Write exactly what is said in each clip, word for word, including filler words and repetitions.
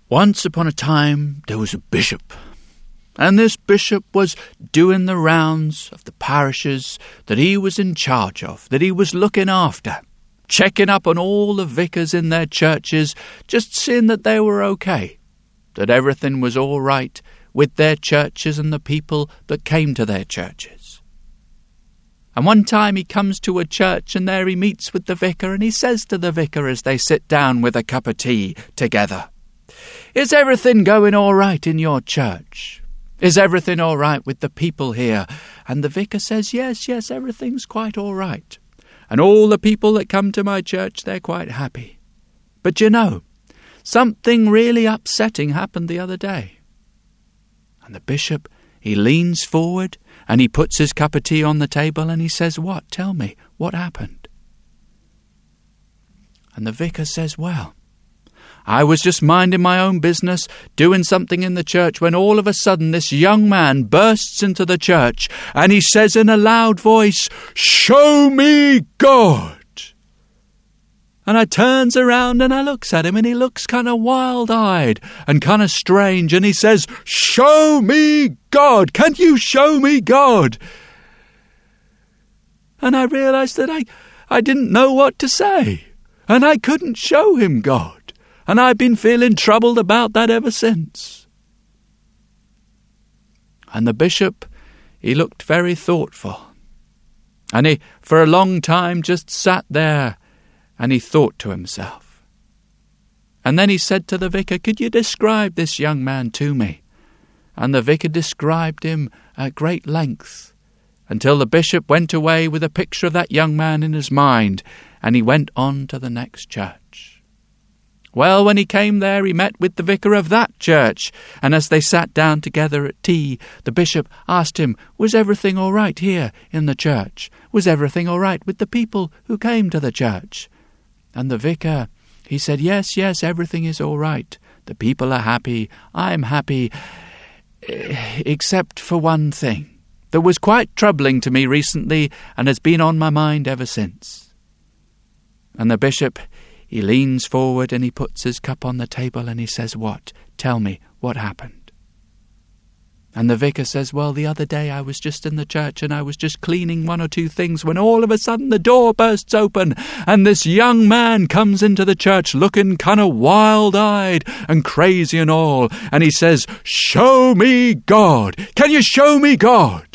Once upon a time there was a bishop, and this bishop was doing the rounds of the parishes that he was in charge of, that he was looking after, checking up on all the vicars in their churches, just seeing that they were okay, that everything was all right with their churches and the people that came to their churches. And one time he comes to a church, and there he meets with the vicar, and he says to the vicar as they sit down with a cup of tea together, "Is everything going all right in your church? Is everything all right with the people here?" And the vicar says, yes, yes, everything's quite all right. And all the people that come to my church, they're quite happy. But you know, something really upsetting happened the other day. And the bishop, he leans forward and he puts his cup of tea on the table and he says, "What? Tell me, what happened?" And the vicar says, "Well, I was just minding my own business, doing something in the church, when all of a sudden this young man bursts into the church and he says in a loud voice, 'Show me God!' And I turns around and I looks at him, and he looks kind of wild-eyed and kind of strange, and he says, 'Show me God! Can you show me God?' And I realized that I, I didn't know what to say, and I couldn't show him God. And I've been feeling troubled about that ever since." And the bishop, he looked very thoughtful. And he, for a long time, just sat there and he thought to himself. And then he said to the vicar, "Could you describe this young man to me?" And the vicar described him at great length, until the bishop went away with a picture of that young man in his mind, and he went on to the next church. Well, when he came there, he met with the vicar of that church, and as they sat down together at tea, the bishop asked him, was everything all right here in the church? Was everything all right with the people who came to the church? And the vicar, he said, yes, yes, everything is all right. The people are happy, I'm happy, except for one thing that was quite troubling to me recently and has been on my mind ever since. And the bishop, he leans forward and he puts his cup on the table and he says, "What? Tell me, what happened?" And the vicar says, "Well, the other day I was just in the church and I was just cleaning one or two things when all of a sudden the door bursts open and this young man comes into the church looking kind of wild-eyed and crazy and all. And he says, 'Show me God! Can you show me God?'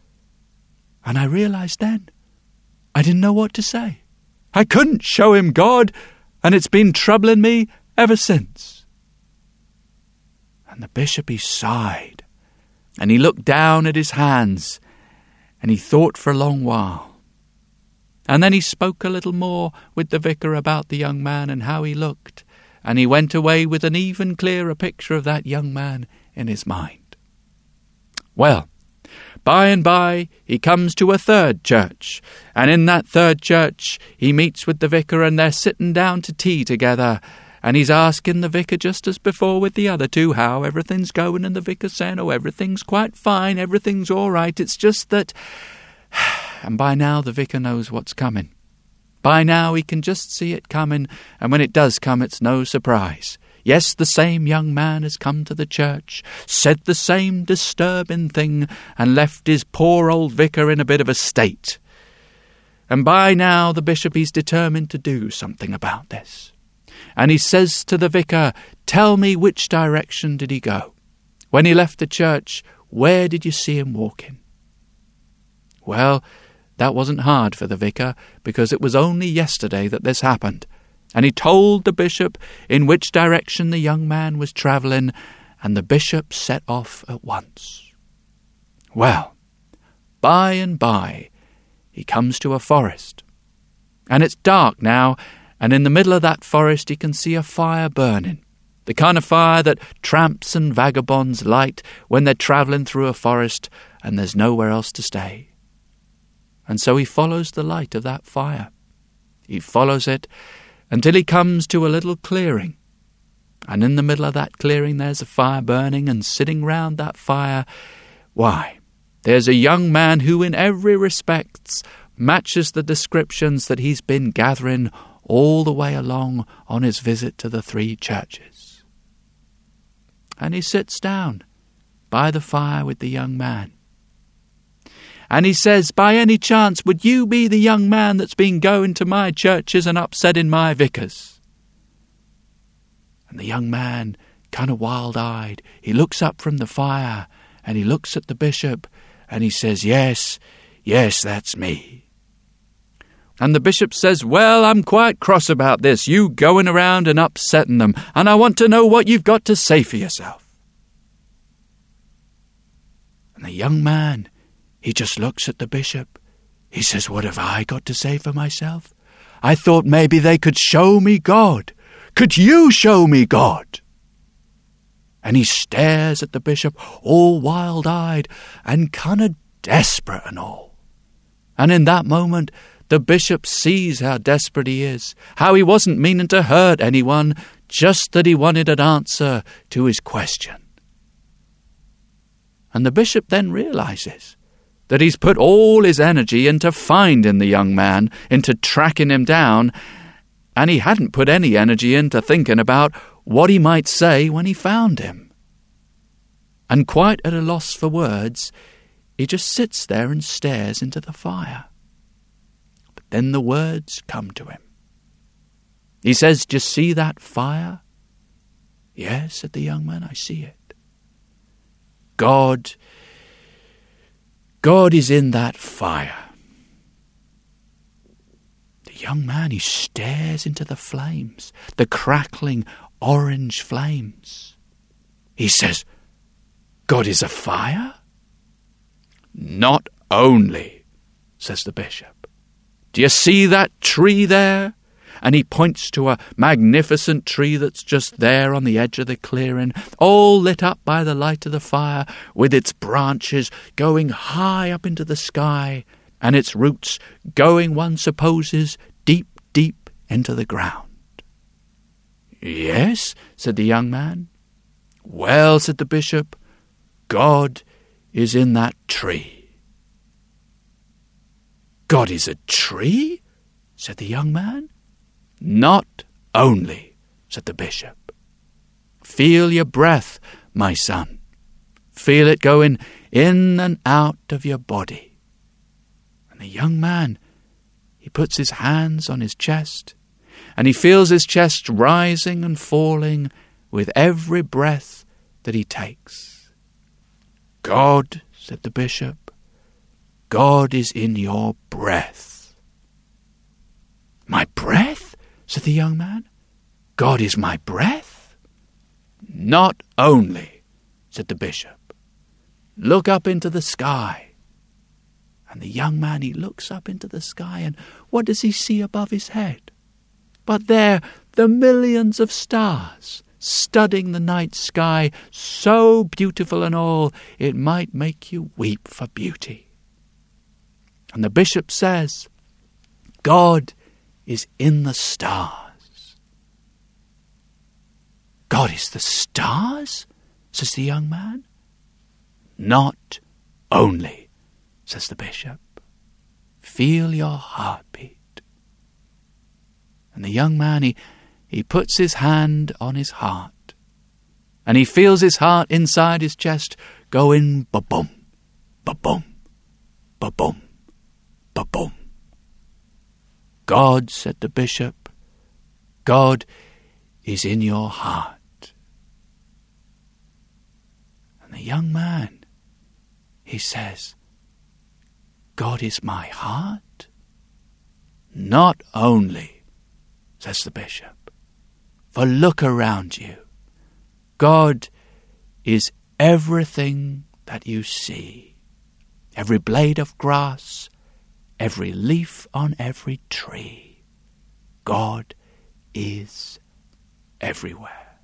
And I realized then I didn't know what to say. I couldn't show him God, and it's been troubling me ever since." And the bishop, he sighed, and he looked down at his hands, and he thought for a long while. And then he spoke a little more with the vicar about the young man and how he looked, and he went away with an even clearer picture of that young man in his mind. Well, by and by, he comes to a third church, and in that third church, he meets with the vicar, and they're sitting down to tea together, and he's asking the vicar, just as before with the other two, how everything's going, and the vicar's saying, "Oh, everything's quite fine, everything's all right, it's just that..." And by now, the vicar knows what's coming. By now, he can just see it coming, and when it does come, it's no surprise. Yes, the same young man has come to the church, said the same disturbing thing, and left his poor old vicar in a bit of a state. And by now the bishop is determined to do something about this. And he says to the vicar, "Tell me, which direction did he go? When he left the church, where did you see him walking?" Well, that wasn't hard for the vicar, because it was only yesterday that this happened. And he told the bishop in which direction the young man was travelling, and the bishop set off at once. Well, by and by, he comes to a forest. And it's dark now, and in the middle of that forest he can see a fire burning. The kind of fire that tramps and vagabonds light when they're travelling through a forest and there's nowhere else to stay. And so he follows the light of that fire. He follows it until he comes to a little clearing. And in the middle of that clearing there's a fire burning, and sitting round that fire, why, there's a young man who in every respect matches the descriptions that he's been gathering all the way along on his visit to the three churches. and he sits down by the fire with the young man. And he says, by any chance, would you be the young man that's been going to my churches and upsetting my vicars? And the young man, kind of wild-eyed, he looks up from the fire and he looks at the bishop and he says, yes, yes, that's me. And the bishop says, well, I'm quite cross about this, you going around and upsetting them, and I want to know what you've got to say for yourself. And the young man, he just looks at the bishop. He says, what have I got to say for myself? I thought maybe they could show me God. Could you show me God? And he stares at the bishop, all wild-eyed and kind of desperate and all. And in that moment, the bishop sees how desperate he is, how he wasn't meaning to hurt anyone, just that he wanted an answer to his question. And the bishop then realizes that he's put all his energy into finding the young man, into tracking him down, and he hadn't put any energy into thinking about what he might say when he found him. And quite at a loss for words, he just sits there and stares into the fire. But then the words come to him. He says, "Do you see that fire?" "Yes," said the young man, "I see it." God, God is in that fire. The young man, he stares into the flames, the crackling orange flames. He says, "God is a fire?" "Not only," says the bishop. "Do you see that tree there?" And he points to a magnificent tree that's just there on the edge of the clearing, all lit up by the light of the fire, with its branches going high up into the sky, and its roots going, one supposes, deep, deep into the ground. "Yes," said the young man. "Well," said the bishop, "God is in that tree." "God is a tree?" said the young man. "Not only," said the bishop. "Feel your breath, my son. Feel it going in and out of your body." And the young man, he puts his hands on his chest, and he feels his chest rising and falling with every breath that he takes. "God," said the bishop, "God is in your breath." "My breath?" said the young man. "God is my breath?" "Not only," said the bishop. "Look up into the sky." And the young man, he looks up into the sky, and what does he see above his head? But there, the millions of stars, studding the night sky, so beautiful and all, it might make you weep for beauty. And the bishop says, "God is in the stars." "God is the stars?" says the young man. "Not only," says the bishop. "Feel your heartbeat." And the young man, he, he puts his hand on his heart, and he feels his heart inside his chest going ba-boom, ba-boom, ba-boom, ba-boom. "God," said the bishop, "God is in your heart." And the young man, he says, "God is my heart?" "Not only," says the bishop, "for look around you. God is everything that you see. Every blade of grass, every leaf on every tree. God is everywhere."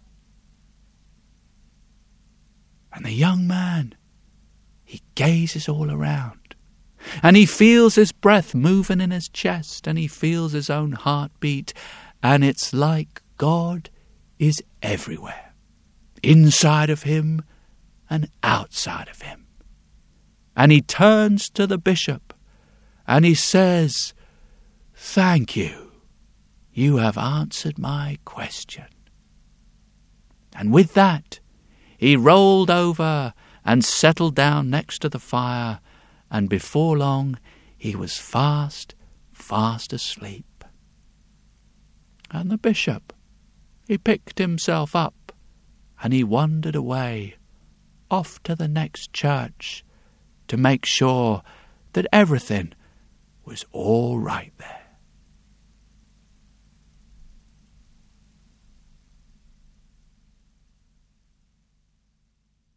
And the young man, he gazes all around, and he feels his breath moving in his chest, and he feels his own heartbeat, and it's like God is everywhere, inside of him and outside of him. And he turns to the bishop, and he says, "Thank you. You have answered my question." And with that, he rolled over and settled down next to the fire, and before long he was fast, fast asleep. And the bishop, he picked himself up, and he wandered away, off to the next church, to make sure that everything was all right there.